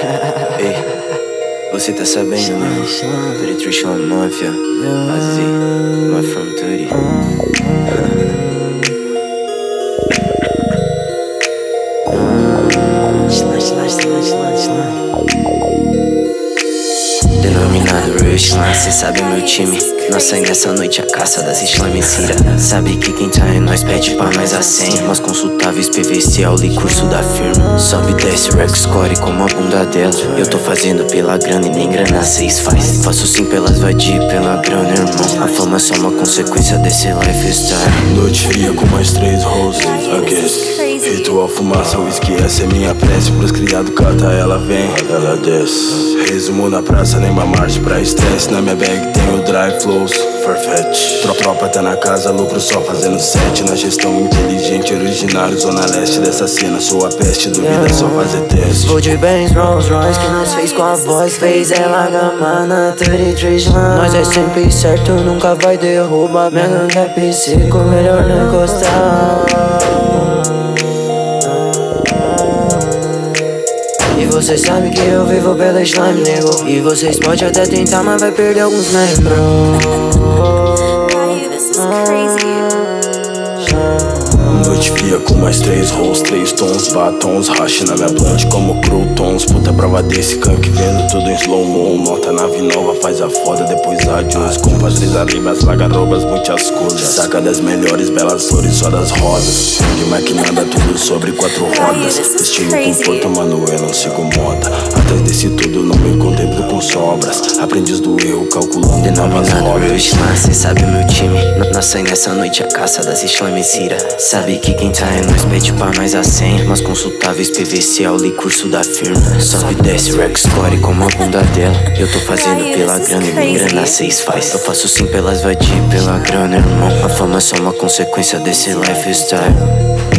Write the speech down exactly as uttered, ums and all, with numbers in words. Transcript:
Ei, você tá sabendo, né? trinta e três Slam Mafia, Azzy, my from thirty. Denominado Real Slam, cê sabe meu time. Nós sai nessa noite a caça das islamicira. Sabe que quem tá é nós, pede pra nós a senha. Mas consultáveis P V C, aula e curso da firma. Sobe e desce, rec score como a bunda dela. Eu tô fazendo pela grana e nem grana cês faz. Faço sim pelas vadia e pela grana, irmão. A fama é só uma consequência desse lifestyle. Noite fria com mais três roses, aquece. Ritual, fumaça, whisky, essa é minha prece. Pros criados cata, ela vem, ela desce. Resumo na praça, nem uma marcha pra estresse. Na minha bag tem o dry flows, Farfetch. Tropa tá na casa, lucro só fazendo set. Na gestão inteligente, originário, zona leste dessa cena. Sou a peste, duvida só fazer teste. Vou de Benz, Rolls Royce, que nós fez com a voz. Fez ela gamar na trinta e três Slam. Nós é sempre certo, nunca vai derrubar. Minha gangue é psico, melhor não encostar. E vocês sabem que eu vivo pela slime, nego. E vocês podem até tentar, mas vai perder alguns membros. Noite fria com mais três rolls, três tons, batons. Rache na minha blunt como croutons. Puta prova desse canque, vendo tudo em slow-mo. Nota nave nova, faz a foda, depois adiós. Compadres arribas, lagarobas, muitas cores. Saca das melhores, belas flores, só das rosas. De maquinada, tudo sobre quatro rodas. Estilo conforto, mano, eu não sigo moda. Atrás desse tudo, não me contemplo com sobras. Aprendiz do erro, calculando novas rodas. Cê sabe o meu time. Nós sai nessa noite a caça das islamicira. Sabe que quem tá é nós, pede pra nós a senha. Mas consultáveis P V C, aula e curso da firma. Sobe e desce, rec score como a bunda dela. Eu tô fazendo pela grana e nem grana cês faz. Eu faço sim pelas vadia e pela grana, irmão. A fama é só uma consequência desse lifestyle.